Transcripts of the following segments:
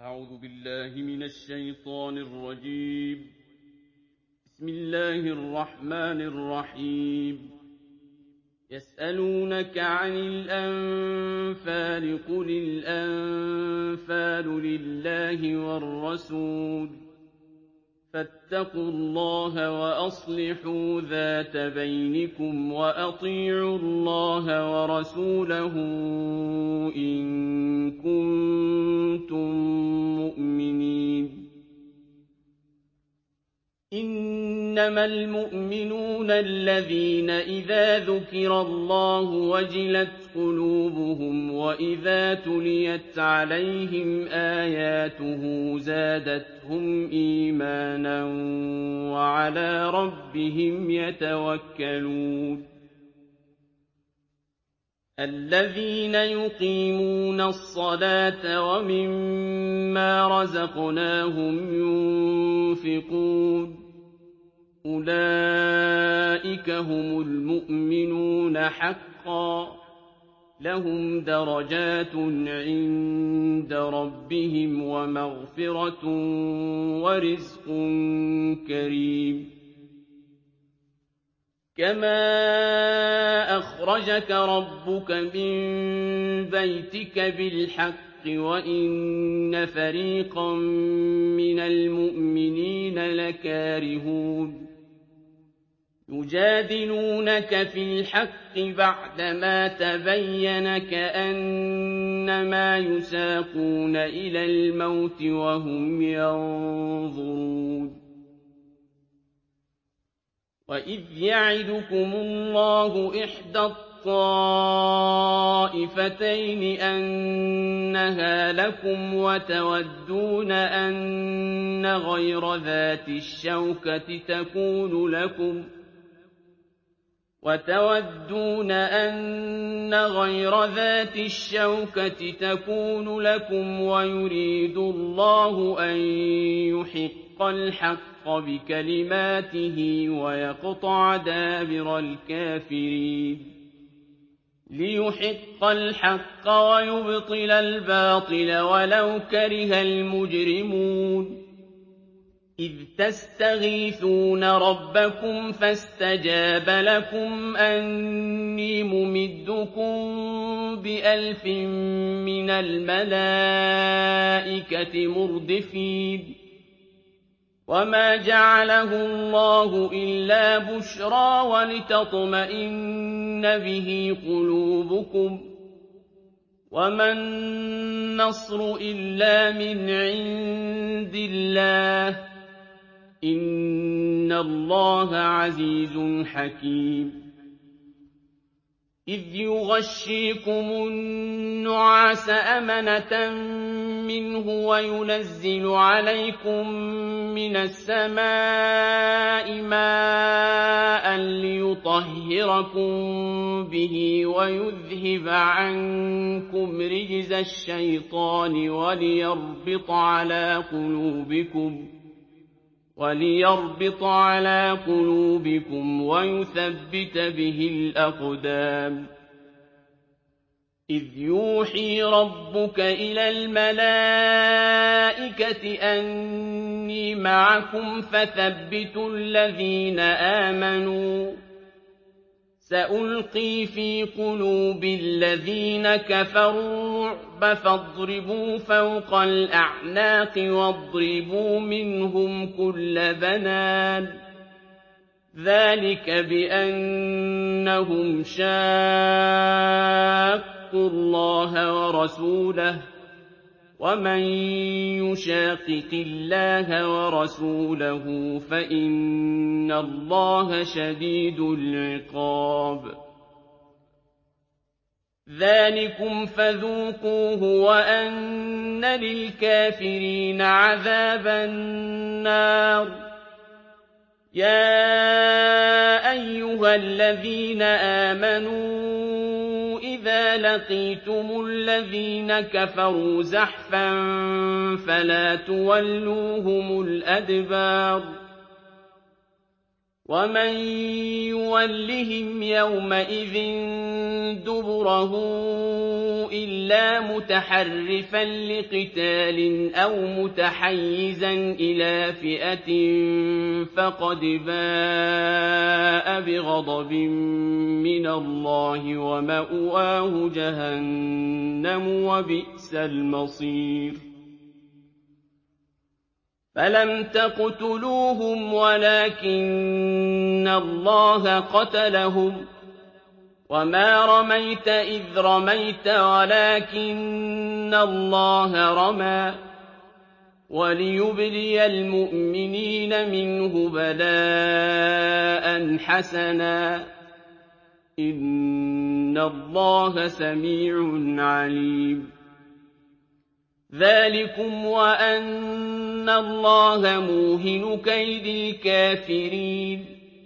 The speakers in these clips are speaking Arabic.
أعوذ بالله من الشيطان الرجيم. بسم الله الرحمن الرحيم. يسألونك عن الأنفال قل الأنفال لله والرسول فاتقوا الله وأصلحوا ذات بينكم وأطيعوا الله ورسوله إن كنتم مؤمنين. إنما المؤمنون الذين إذا ذكر الله وجلت قلوبهم وإذا تليت عليهم آياته زادتهم إيمانا وعلى ربهم يتوكلون. الذين يقيمون الصلاة ومما رزقناهم ينفقون أولئك هم المؤمنون حقا لهم درجات عند ربهم ومغفرة ورزق كريم. كما أخرجك ربك من بيتك بالحق وإن فريقا من المؤمنين لكارهون يجادلونك في الحق بعدما تبين كأنما يساقون إلى الموت وهم ينظرون. وإذ يعدكم الله إحدى الطائفتين أنها لكم وتودون أن غير ذات الشوكة تكون لكم ويريد الله أن يحق الحق بكلماته ويقطع دابر الكافرين. ليحق الحق ويبطل الباطل ولو كره المجرمون. إذ تستغيثون ربكم فاستجاب لكم أني ممدكم ب1000 من الملائكة مردفين. وما جعله الله إلا بشرى ولتطمئن به قلوبكم وما النصر إلا من عند الله إن الله عزيز حكيم. إذ يغشيكم النعاس أمنة منه وينزل عليكم من السماء ماء ليطهركم به ويذهب عنكم رجز الشيطان وليربط على قلوبكم ويثبت به الأقدام. إذ يوحي ربك إلى الملائكة أني معكم فثبتوا الذين آمنوا سألقي في قلوب الذين كفروا الرعب فاضربوا فوق الأعناق واضربوا منهم كل بنان. ذلك بأنهم شاقوا الله ورسوله ومن يشاقق الله ورسوله فإن الله شديد العقاب. ذلكم فذوقوه وأن للكافرين عذاب النار. يا أيها الذين آمنوا إذا لقيتم الذين كفروا زحفا فلا تولوهم الأدبار. ومن يولهم يومئذ دبره إِلَّا مُتَحَرِّفًا لِّقِتَالٍ أَوْ مُتَحَيِّزًا إِلَىٰ فِئَةٍ فَقَدْ بَاءَ بِغَضَبٍ مِّنَ اللَّهِ وَمَأْوَاهُ جَهَنَّمُ ۖ وَبِئْسَ الْمَصِيرُ فَلَمْ تَقْتُلُوهُمْ وَلَٰكِنَّ اللَّهَ قَتَلَهُمْ ۚ وَمَا رَمَيْتَ إِذْ رَمَيْتَ وَلَٰكِنَّ اللَّهَ رَمَىٰ ۚ وَلِيُبْلِيَ الْمُؤْمِنِينَ مِنْهُ بَلَاءً حَسَنًا ۚ إِنَّ اللَّهَ سَمِيعٌ عَلِيمٌ ذَٰلِكُمْ وَأَنَّ اللَّهَ مُوهِنُ كَيْدِ الْكَافِرِينَ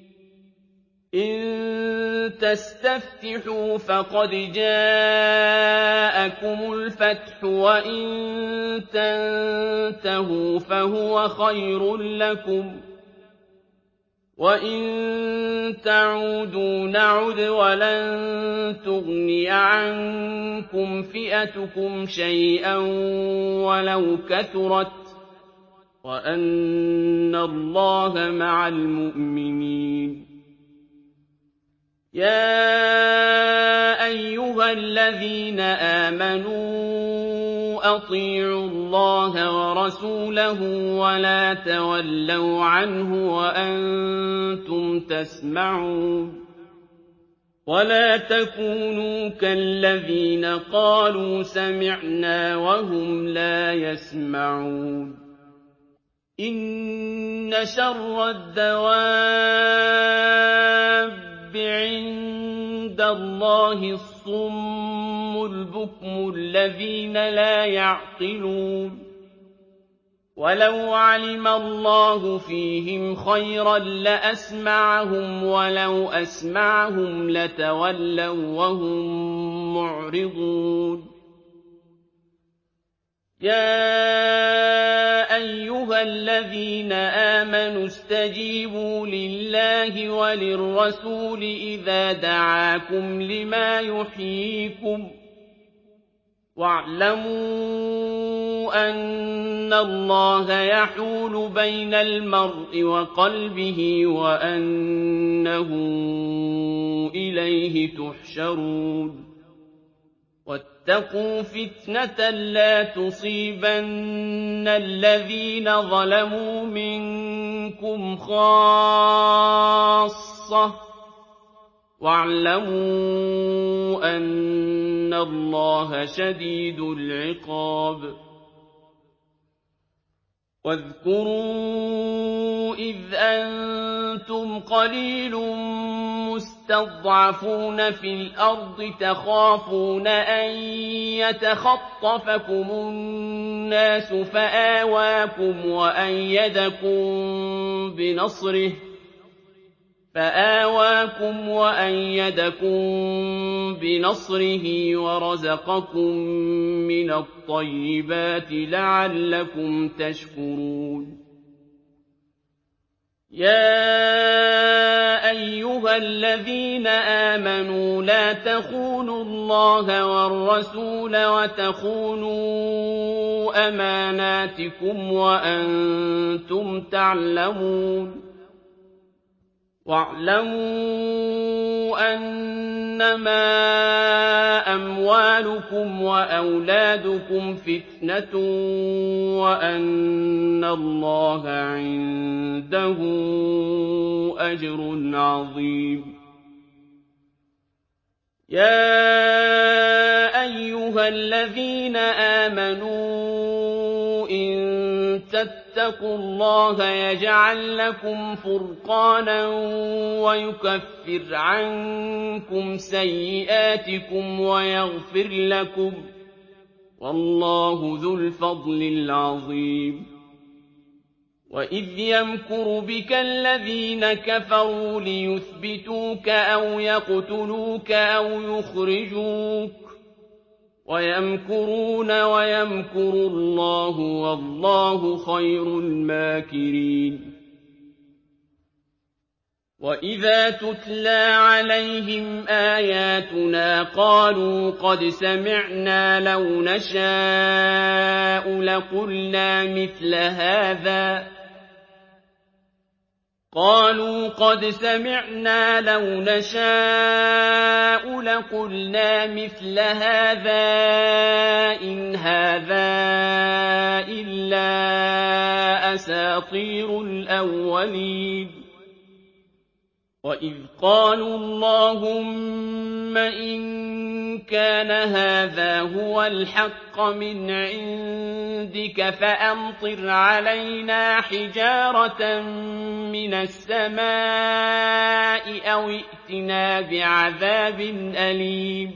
إِن تَسْتَفْتِحُوا فَقَدْ جَاءَكُمُ الْفَتْحُ ۖ وَإِن تَنتَهُوا فَهُوَ خَيْرٌ لَّكُمْ ۖ وَإِن تَعُودُوا نَعُدْ وَلَن تُغْنِيَ عَنكُمْ فِئَتُكُمْ شَيْئًا وَلَوْ كَثُرَتْ ۚ وَأَنَّ اللَّهَ مَعَ الْمُؤْمِنِينَ يَا أَيُّهَا الَّذِينَ آمَنُوا أَطِيعُوا اللَّهَ وَرَسُولَهُ وَلَا تَوَلَّوْا عَنْهُ وَأَنتُمْ تَسْمَعُونَ وَلَا تَكُونُوا كَالَّذِينَ قَالُوا سَمِعْنَا وَهُمْ لَا يَسْمَعُونَ إِنَّ شَرَّ الدَّوَابِّ عِندَ اللَّهِ الصُّمُّ الْبُكْمُ الَّذِينَ لَا يَعْقِلُونَ وَلَوْ عَلِمَ اللَّهُ فِيهِمْ خَيْرًا لَّأَسْمَعَهُمْ ۖ وَلَوْ أَسْمَعَهُمْ لَتَوَلَّوا وَّهُم مُّعْرِضُونَ يَا أَيُّهَا الَّذِينَ آمَنُوا اسْتَجِيبُوا لِلَّهِ وَلِلرَّسُولِ إِذَا دَعَاكُمْ لِمَا يُحْيِيكُمْ ۖ وَاعْلَمُوا أَنَّ اللَّهَ يَحُولُ بَيْنَ الْمَرْءِ وَقَلْبِهِ وَأَنَّهُ إِلَيْهِ تُحْشَرُونَ وَاتَّقُوا فِتْنَةً لَّا تُصِيبَنَّ الَّذِينَ ظَلَمُوا مِنكُمْ خَاصَّةً ۖ وَاعْلَمُوا أَنَّ اللَّهَ شَدِيدُ الْعِقَابِ وَاذْكُرُوا إِذْ أَنتُمْ قَلِيلٌ مُّسْتَضْعَفُونَ فِي الْأَرْضِ تَخَافُونَ أَن يَتَخَطَّفَكُمُ النَّاسُ فَآوَاكُمْ وَأَيَّدَكُم بِنَصْرِهِ وَرَزَقَكُم مِّنَ الطَّيِّبَاتِ لَعَلَّكُمْ تَشْكُرُونَ يَا أَيُّهَا الَّذِينَ آمَنُوا لَا تَخُونُوا اللَّهَ وَالرَّسُولَ وَتَخُونُوا أَمَانَاتِكُمْ وَأَنتُمْ تَعْلَمُونَ وَاعْلَمُوا أَنَّمَا أَمْوَالُكُمْ وَأَوْلَادُكُمْ فِتْنَةٌ وَأَنَّ اللَّهَ عِندَهُ أَجْرٌ عَظِيمٌ يَا أَيُّهَا الَّذِينَ آمَنُوا إِن تَتَّقُوا اللَّهَ يَجْعَل لَّكُمْ فُرْقَانًا وَيُكَفِّرْ عَنكُمْ سَيِّئَاتِكُمْ وَيَغْفِرْ لَكُمْ ۗ وَاللَّهُ ذُو الْفَضْلِ الْعَظِيمِ وَإِذْ يَمْكُرُ بِكَ الَّذِينَ كَفَرُوا لِيُثْبِتُوكَ أَوْ يَقْتُلُوكَ أَوْ يُخْرِجُوكَ وَيَمْكُرُونَ وَيَمْكُرُ اللَّهُ وَاللَّهُ خَيْرُ الْمَاكِرِينَ وَإِذَا تُتْلَىٰ عَلَيْهِمْ آيَاتُنَا قَالُوا قَدْ سَمِعْنَا لَوْ نَشَاءُ لَقُلْنَا مِثْلَ هَٰذَا إِنْ هَٰذَا إِلَّا أَسَاطِيرُ الْأَوَّلِينَ وَإِذْ قَالُوا اللَّهُمَّ إِن كَانَ هَٰذَا هُوَ الْحَقَّ مِنْ عِندِكَ فَأَمْطِرْ عَلَيْنَا حِجَارَةً مِّنَ السَّمَاءِ أَوِ ائْتِنَا بِعَذَابٍ أَلِيمٍ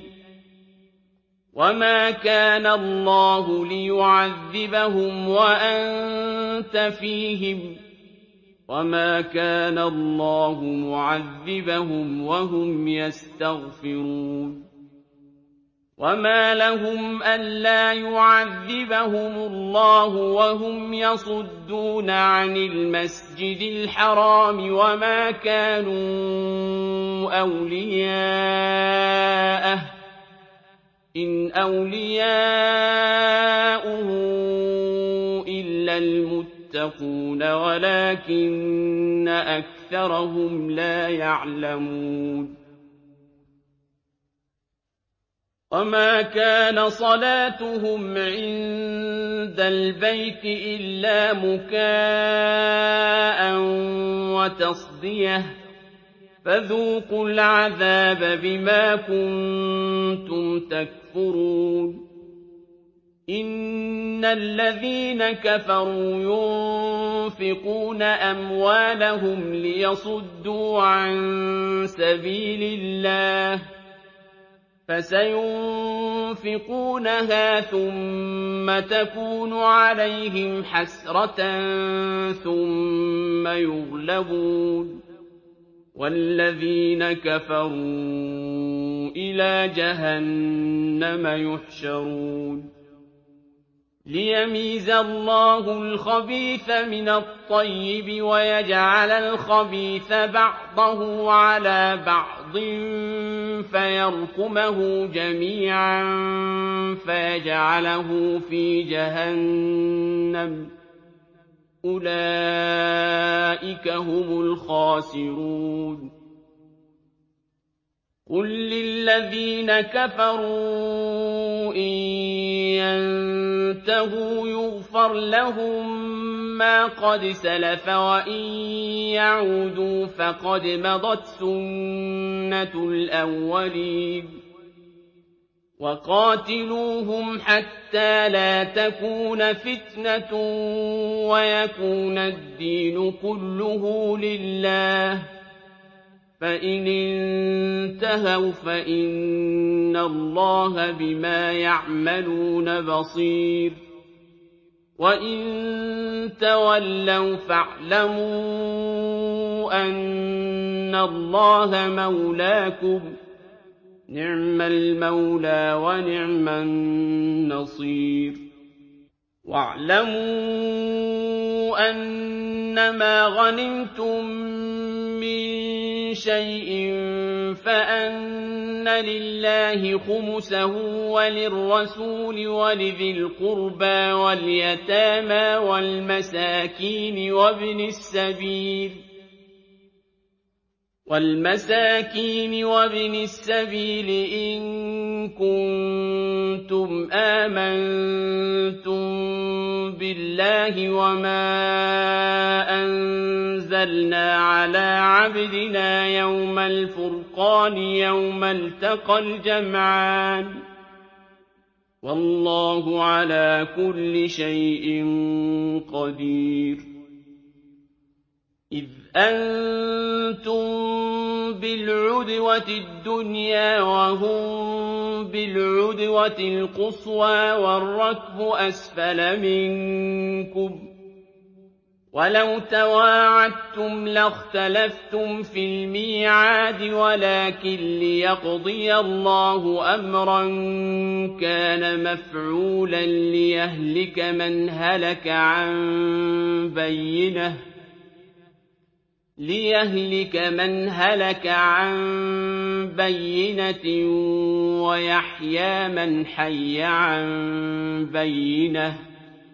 وَمَا كَانَ اللَّهُ لِيُعَذِّبَهُمْ وَأَنتَ فِيهِمْ وَمَا كَانَ اللَّهُ مُعَذِّبَهُمْ وَهُمْ يَسْتَغْفِرُونَ وَمَا لَهُمْ أَلَّا يُعَذِّبَهُمُ اللَّهُ وَهُمْ يَصُدُّونَ عَنِ الْمَسْجِدِ الْحَرَامِ وَمَا كَانُوا أَوْلِيَاءَهُ ۚ إِنْ أَوْلِيَاؤُهُ إِلَّا الْمُتَّقُونَ وَلَٰكِنَّ أَكْثَرَهُمْ لَا يَعْلَمُونَ وَمَا كَانَ صَلَاتُهُمْ عِندَ الْبَيْتِ إِلَّا مُكَاءً وَتَصْدِيَةً فَذُوقُوا الْعَذَابَ بِمَا كُنتُمْ تَكْفُرُونَ إِنَّ الَّذِينَ كَفَرُوا يُنفِقُونَ أَمْوَالَهُمْ لِيَصُدُّوا عَن سَبِيلِ اللَّهِ فَسَيُنفِقُونَهَا ثُمَّ تَكُونُ عَلَيْهِمْ حَسْرَةً ثُمَّ يُغْلَبُونَ وَالَّذِينَ كَفَرُوا إِلَىٰ جَهَنَّمَ يُحْشَرُونَ لِيَمِيزَ اللَّهُ الْخَبِيثَ مِنَ الطَّيِّبِ وَيَجْعَلَ الْخَبِيثَ بَعْضَهُ عَلَىٰ بَعْضٍ فَيَرْكُمَهُ جَمِيعًا فَيَجْعَلَهُ فِي جَهَنَّمَ ۚ أُولَٰئِكَ هُمُ الْخَاسِرُونَ قُل لِّلَّذِينَ كَفَرُوا إِن يَنتَهُوا يُغْفَرْ لَهُم مَّا قَدْ سَلَفَ وَإِن يَعُودُوا فَقَدْ مَضَتْ سُنَّتُ الْأَوَّلِينَ وَقَاتِلُوهُمْ حَتَّىٰ لَا تَكُونَ فِتْنَةٌ وَيَكُونَ الدِّينُ كُلُّهُ لِلَّهِ ۖ فَإِنِ انتَهَوْا فَإِنَّ اللَّهَ بِمَا يَعْمَلُونَ بَصِيرٌ وَإِن تَوَلَّوْا فَاعْلَمُوا أَنَّ اللَّهَ مَوْلَاكُمْ ۚ نِعْمَ الْمَوْلَىٰ وَنِعْمَ النَّصِيرُ وَاعْلَمُوا أَنَّمَا غَنِمْتُم مِّن شَيْءٍ فَأَنَّ لِلَّهِ خُمُسَهُ وَلِلرَّسُولِ وَلِذِي الْقُرْبَىٰ وَالْيَتَامَىٰ وَالْمَسَاكِينِ وَابْنِ السَّبِيلِ إِن كُنتُمْ آمَنتُم بِاللَّهِ وَمَا أَنزَلْنَا عَلَىٰ عَبْدِنَا يَوْمَ الْفُرْقَانِ يَوْمَ الْتَقَى الْجَمْعَانِ ۗ وَاللَّهُ عَلَىٰ كُلِّ شَيْءٍ قَدِيرٌ إِذْ أَنتُم بِالْعُدْوَةِ الدُّنْيَا وَهُم بِالْعُدْوَةِ الْقُصْوَىٰ وَالرَّكْبُ أَسْفَلَ مِنكُمْ ۚ وَلَوْ تَوَاعَدتُّمْ لَاخْتَلَفْتُمْ فِي الْمِيعَادِ وَلَٰكِن لِّيَقْضِيَ اللَّهُ أَمْرًا كَانَ مَفْعُولًا لِّيَهْلِكَ مَنْ هَلَكَ عَن بَيِّنَةٍ لِيَهْلِكَ مَنْ هَلَكَ عَن بَيِّنَةٍ وَيَحْيَىٰ مَنْ حَيَّ عَن بَيِّنَةٍ ۗ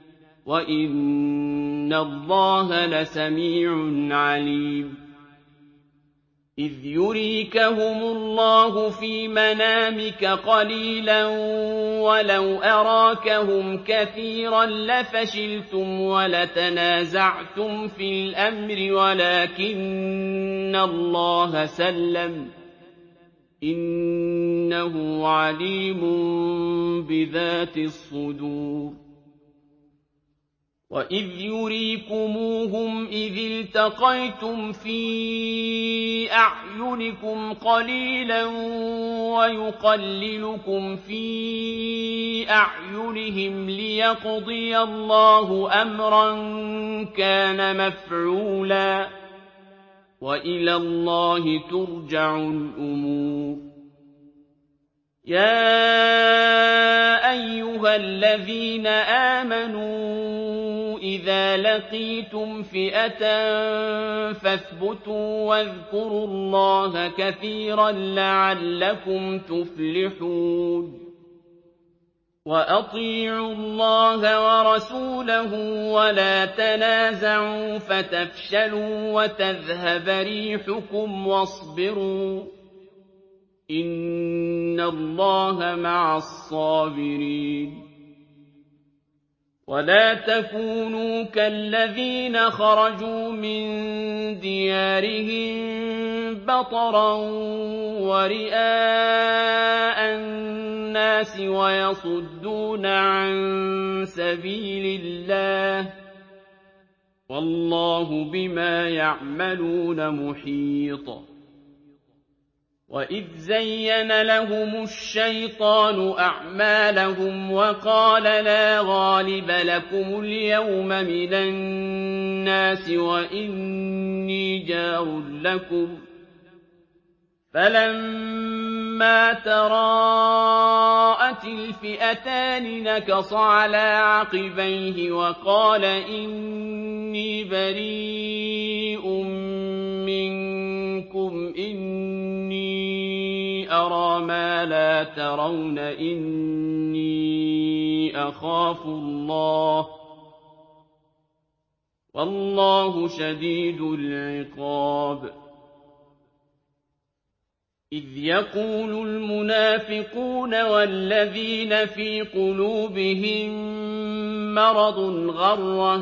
وَإِنَّ اللَّهَ لَسَمِيعٌ عَلِيمٌ إِذْ يُرِيكَهُمُ اللَّهُ فِي مَنَامِكَ قَلِيلًا وَلَوْ أَرَاكَهُمْ كَثِيرًا لَّفَشِلْتُمْ وَلَتَنَازَعْتُمْ فِي الْأَمْرِ وَلَٰكِنَّ اللَّهَ سَلَّمَ ۗ إِنَّهُ عَلِيمٌ بِذَاتِ الصُّدُورِ وَإِذْ يُرِيكُمُوهُمْ إِذِ الْتَقَيْتُمْ فِي أَعْيُنِكُمْ قَلِيلًا وَيُقَلِّلُكُمْ فِي أَعْيُنِهِمْ لِيَقْضِيَ اللَّهُ أَمْرًا كَانَ مَفْعُولًا ۗ وَإِلَى اللَّهِ تُرْجَعُ الْأُمُورُ يَا أَيُّهَا الَّذِينَ آمَنُوا إِذَا لَقِيتُمْ فِئَةً فَاثْبُتُوا وَاذْكُرُوا اللَّهَ كَثِيرًا لَّعَلَّكُمْ تُفْلِحُونَ وَأَطِيعُوا اللَّهَ وَرَسُولَهُ وَلَا تَنَازَعُوا فَتَفْشَلُوا وَتَذْهَبَ رِيحُكُمْ وَاصْبِرُوا إِنَّ اللَّهَ مَعَ الصَّابِرِينَ وَلَا تَكُونُوا كَالَّذِينَ خَرَجُوا مِن دِيَارِهِم بَطَرًا وَرِئَاءَ النَّاسِ وَيَصُدُّونَ عَن سَبِيلِ اللَّهِ ۗ وَاللَّهُ بِمَا يَعْمَلُونَ مُحِيطٌ وَإِذْ زَيَّنَ لَهُمُ الشَّيْطَانُ أَعْمَالَهُمْ وَقَالَ لَا غَالِبَ لَكُمُ الْيَوْمَ مِنَ النَّاسِ وَإِنِّي جَارٌ لَّكُمْ ۖ فَلَمَّا تَرَاءَتِ الْفِئَتَانِ نَكَصَ عَلَىٰ عَقِبَيْهِ وَقَالَ إِنِّي بَرِيءٌ مِّنكُمْ إِنِّي أَرَىٰ مَا لَا تَرَوْنَ إِنِّي أَخَافُ اللَّهَ ۚ وَاللَّهُ شَدِيدُ الْعِقَابِ إِذْ يَقُولُ الْمُنَافِقُونَ وَالَّذِينَ فِي قُلُوبِهِم مَّرَضٌ غَرَّ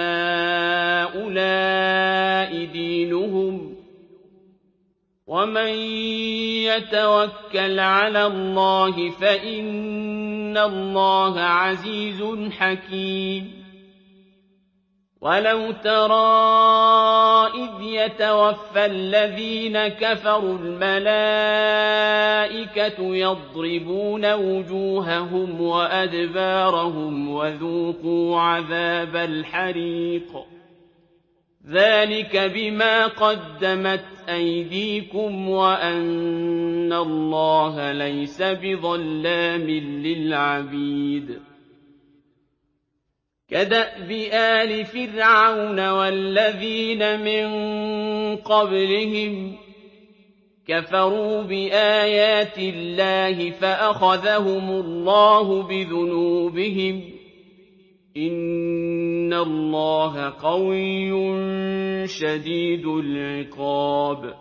هَٰؤُلَاءِ دِينُهُمْ ۗ وَمَن يَتَوَكَّلْ عَلَى اللَّهِ فَإِنَّ اللَّهَ عَزِيزٌ حَكِيمٌ وَلَوْ تَرَىٰ إِذْ يَتَوَفَّى الَّذِينَ كَفَرُوا الْمَلَائِكَةُ يَضْرِبُونَ وُجُوهَهُمْ وَأَدْبَارَهُمْ وَذُوقُوا عَذَابَ الْحَرِيقِ ذَٰلِكَ بِمَا قَدَّمَتْ أَيْدِيكُمْ وَأَنَّ اللَّهَ لَيْسَ بِظَلَّامٍ لِّلْعَبِيدِ كَدَأْبِ آلِ فِرْعَوْنَ وَالَّذِينَ مِن قَبْلِهِمْ ۚ كَفَرُوا بِآيَاتِ اللَّهِ فَأَخَذَهُمُ اللَّهُ بِذُنُوبِهِمْ ۗ إِنَّ اللَّهَ قَوِيٌّ شَدِيدُ الْعِقَابِ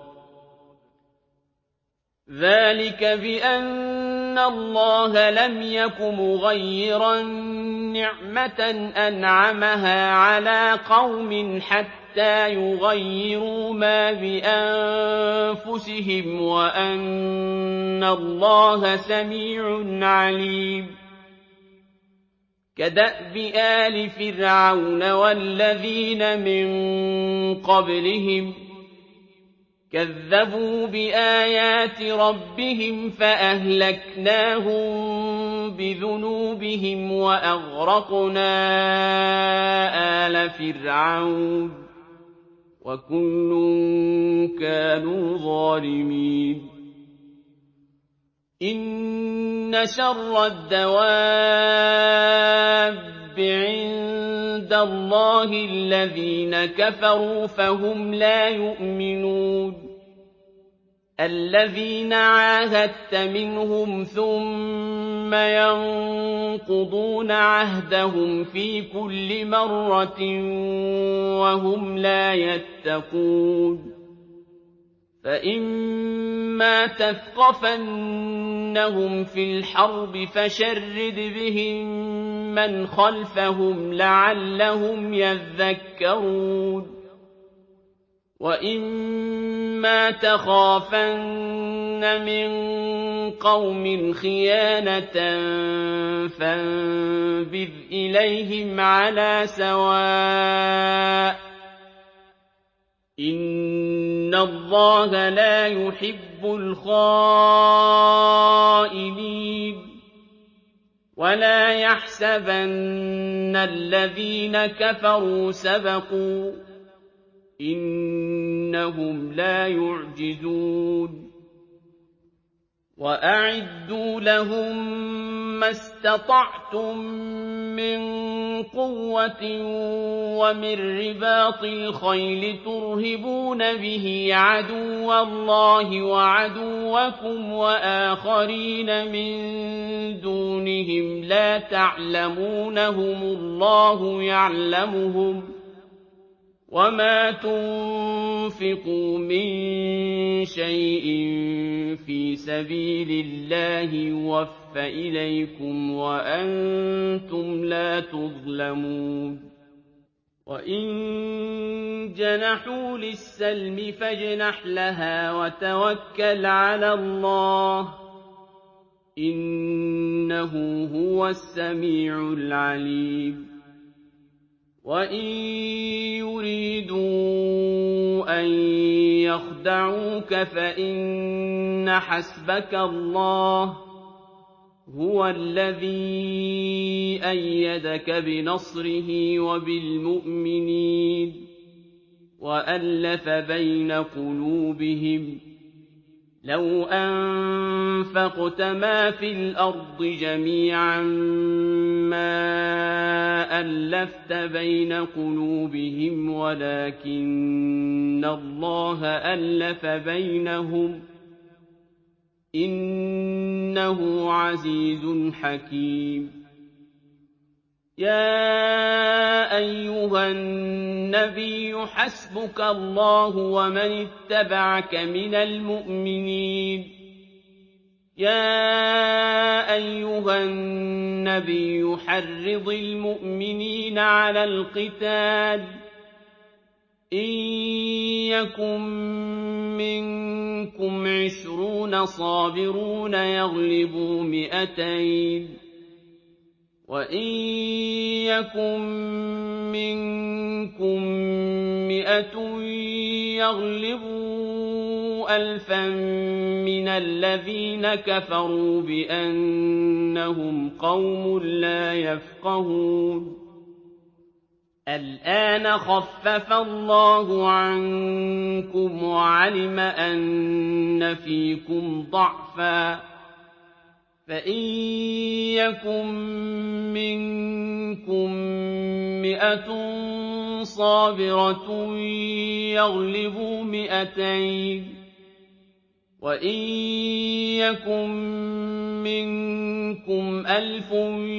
ذَٰلِكَ بِأَنَّ اللَّهَ لَمْ يَكُ مُغَيِّرًا نِّعْمَةً أَنْعَمَهَا عَلَىٰ قَوْمٍ حَتَّىٰ يُغَيِّرُوا مَا بِأَنفُسِهِمْ ۙ وَأَنَّ اللَّهَ سَمِيعٌ عَلِيمٌ كَدَأْبِ آلِ فِرْعَوْنَ وَالَّذِينَ مِن قَبْلِهِمْ ۚ كَذَّبُوا بِآيَاتِ رَبِّهِمْ فَأَهْلَكْنَاهُم بِذُنُوبِهِمْ وَأَغْرَقْنَا آلَ فِرْعَوْنَ ۚ وَكُلٌّ كَانُوا ظَالِمِينَ إِنَّ شَرَّ الدَّوَابِّ عِندَ عِندَ اللَّهِ الَّذِينَ كَفَرُوا فَهُمْ لَا يُؤْمِنُونَ الَّذِينَ عَاهَدتَّ مِنْهُمْ ثُمَّ يَنقُضُونَ عَهْدَهُمْ فِي كُلِّ مَرَّةٍ وَهُمْ لَا يَتَّقُونَ فَإِمَّا تَثْقَفَنَّهُمْ فِي الْحَرْبِ فَشَرِّدْ بِهِم مَّنْ خَلْفَهُمْ لَعَلَّهُمْ يَذَّكَّرُونَ وَإِمَّا تَخَافَنَّ مِن قَوْمٍ خِيَانَةً فَانبِذْ إِلَيْهِمْ عَلَىٰ سَوَاءٍ ۚ إِنَّ اللَّهَ لَا يُحِبُّ الْخَائِنِينَ وَلَا يَحْسَبَنَّ الَّذِينَ كَفَرُوا سَبَقُوا ۚ إِنَّهُمْ لَا يُعْجِزُونَ وَأَعِدُّوا لَهُم مَّا اسْتَطَعْتُم مِّن قُوَّةٍ وَمِن رِّبَاطِ الْخَيْلِ تُرْهِبُونَ بِهِ عَدُوَّ اللَّهِ وَعَدُوَّكُمْ وَآخَرِينَ مِن دُونِهِمْ لَا تَعْلَمُونَهُمُ اللَّهُ يَعْلَمُهُمْ ۚ وَمَا تُنفِقُوا مِن شَيْءٍ فِي سَبِيلِ اللَّهِ يُوَفَّ إِلَيْكُمْ وَأَنتُمْ لَا تُظْلَمُونَ وَإِن جَنَحُوا لِلسَّلْمِ فَاجْنَحْ لَهَا وَتَوَكَّلْ عَلَى اللَّهِ ۚ إِنَّهُ هُوَ السَّمِيعُ الْعَلِيمُ وَإِن يُرِيدُوا أَن يَخْدَعُوكَ فَإِنَّ حَسْبَكَ اللَّهُ ۚ هُوَ الَّذِي أَيَّدَكَ بِنَصْرِهِ وَبِالْمُؤْمِنِينَ وَأَلَّفَ بَيْنَ قُلُوبِهِمْ ۚ لَوْ أَنفَقْتَ مَا فِي الْأَرْضِ جَمِيعًا مَّا أَلَّفْتَ بَيْنَ قُلُوبِهِمْ وَلَٰكِنَّ اللَّهَ أَلَّفَ بَيْنَهُمْ ۚ إِنَّهُ عَزِيزٌ حَكِيمٌ يَا أَيُّهَا النَّبِيُّ حَسْبُكَ اللَّهُ وَمَنِ اتَّبَعَكَ مِنَ الْمُؤْمِنِينَ يَا أَيُّهَا النَّبِيُّ حَرِّضِ الْمُؤْمِنِينَ عَلَى الْقِتَالِ ۚ إِن يَكُن مِّنكُمْ 20 صَابِرُونَ يَغْلِبُوا 200 ۚ وَإِن يَكُن مِّنكُم 100 يَغْلِبُوا 1000 مِّنَ الَّذِينَ كَفَرُوا بِأَنَّهُمْ قَوْمٌ لَّا يَفْقَهُونَ الْآنَ خَفَّفَ اللَّهُ عَنكُمْ وَعَلِمَ أَنَّ فِيكُمْ ضَعْفًا ۚ فَإِن يَكُن مِّنكُم 100 صَابِرَةٌ يَغْلِبُوا 200 ۚ وَإِن يَكُن مِّنكُمْ 1000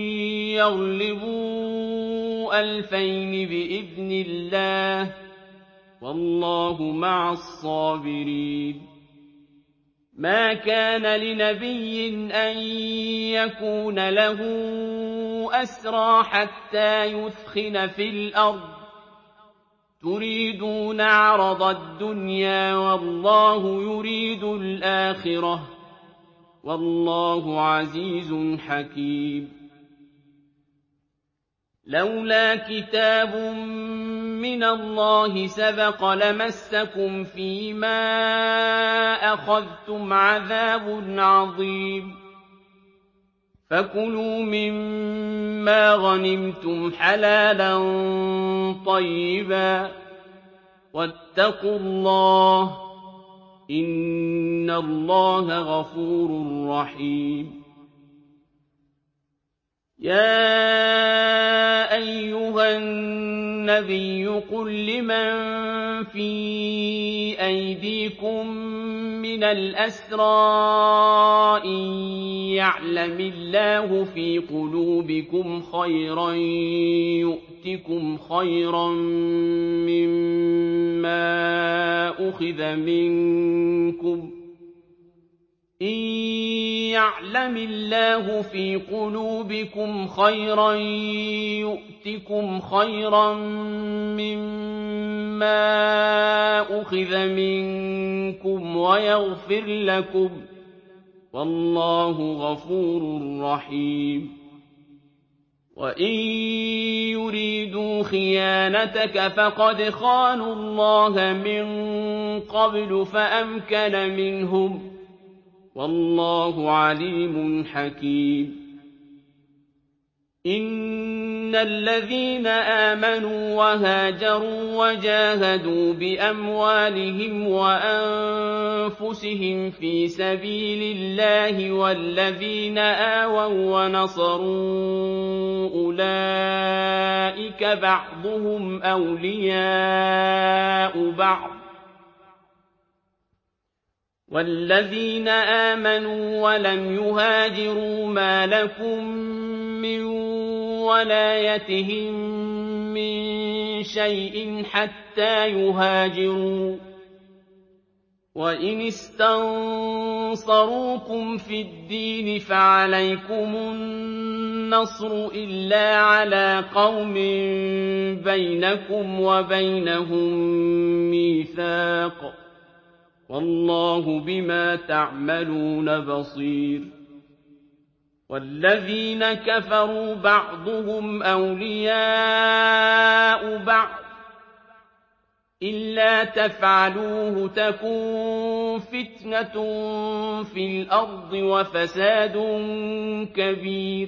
يَغْلِبُوا 2000 بِإِذْنِ اللَّهِ ۗ وَاللَّهُ مَعَ الصَّابِرِينَ مَا كَانَ لِنَبِيٍّ أَن يَكُونَ لَهُ أَسْرَىٰ حَتَّىٰ يُثْخِنَ فِي الْأَرْضِ ۚ تُرِيدُونَ عَرَضَ الدُّنْيَا وَاللَّهُ يُرِيدُ الْآخِرَةَ ۗ وَاللَّهُ عَزِيزٌ حَكِيمٌ لَّوْلَا كِتَابٌ مِّنَ اللَّهِ سَبَقَ لَمَسَّكُمْ فِيمَا أَخَذْتُمْ عَذَابٌ عَظِيمٌ فَكُلُوا مِمَّا غَنِمْتُمْ حَلَالًا طَيِّبًا وَاتَّقُوا اللَّهَ ۚ إِنَّ اللَّهَ غَفُورٌ رَّحِيمٌ يَا أَيُّهَا النَّبِيُّ قُل لِّمَن فِي أَيْدِيكُم مِّنَ الْأَسْرَىٰ إِن يَعْلَمِ اللَّهُ فِي قُلُوبِكُمْ خَيْرًا يُؤْتِكُمْ خَيْرًا مِّمَّا أُخِذَ مِنكُمْ وَيَغْفِرْ لَكُمْ ۗ وَاللَّهُ غَفُورٌ رَّحِيمٌ وَإِن يُرِيدُوا خِيَانَتَكَ فَقَدْ خَانُوا اللَّهَ مِن قَبْلُ فَأَمْكَنَ مِنْهُمْ ۗ وَاللَّهُ عَلِيمٌ حَكِيمٌ إِنَّ الَّذِينَ آمَنُوا وَهَاجَرُوا وَجَاهَدُوا بِأَمْوَالِهِمْ وَأَنفُسِهِمْ فِي سَبِيلِ اللَّهِ وَالَّذِينَ آوَوا وَّنَصَرُوا أُولَٰئِكَ بَعْضُهُمْ أَوْلِيَاءُ بَعْضٍ ۚ وَالَّذِينَ آمَنُوا وَلَمْ يُهَاجِرُوا مَا لَكُم مِّن وَلَايَتِهِم مِّن شَيْءٍ حَتَّىٰ يُهَاجِرُوا ۚ وَإِنِ اسْتَنصَرُوكُمْ فِي الدِّينِ فَعَلَيْكُمُ النَّصْرُ إِلَّا عَلَىٰ قَوْمٍ بَيْنَكُمْ وَبَيْنَهُم مِّيثَاقٌ ۗ وَاللَّهُ بِمَا تَعْمَلُونَ بَصِيرٌ وَالَّذِينَ كَفَرُوا بَعْضُهُمْ أَوْلِيَاءُ بَعْضٍ ۚ إِلَّا تَفْعَلُوهُ تَكُن فِتْنَةٌ فِي الْأَرْضِ وَفَسَادٌ كَبِيرٌ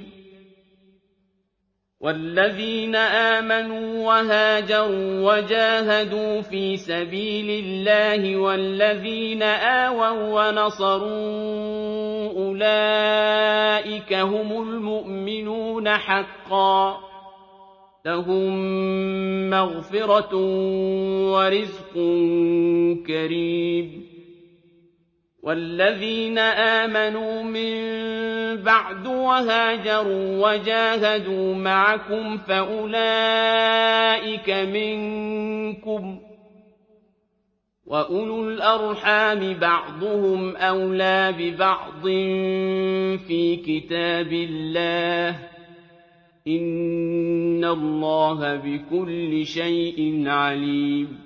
وَالَّذِينَ آمَنُوا وَهَاجَرُوا وَجَاهَدُوا فِي سَبِيلِ اللَّهِ وَالَّذِينَ آوَوا وَّنَصَرُوا أُولَٰئِكَ هُمُ الْمُؤْمِنُونَ حَقًّا ۚ لَّهُم مَّغْفِرَةٌ وَرِزْقٌ كَرِيمٌ وَالَّذِينَ آمَنُوا مِن بَعْدُ وَهَاجَرُوا وَجَاهَدُوا مَعَكُمْ فَأُولَٰئِكَ مِنكُمْ ۚ وَأُولُو الْأَرْحَامِ بَعْضُهُمْ أَوْلَىٰ بِبَعْضٍ فِي كِتَابِ اللَّهِ ۗ إِنَّ اللَّهَ بِكُلِّ شَيْءٍ عَلِيمٌ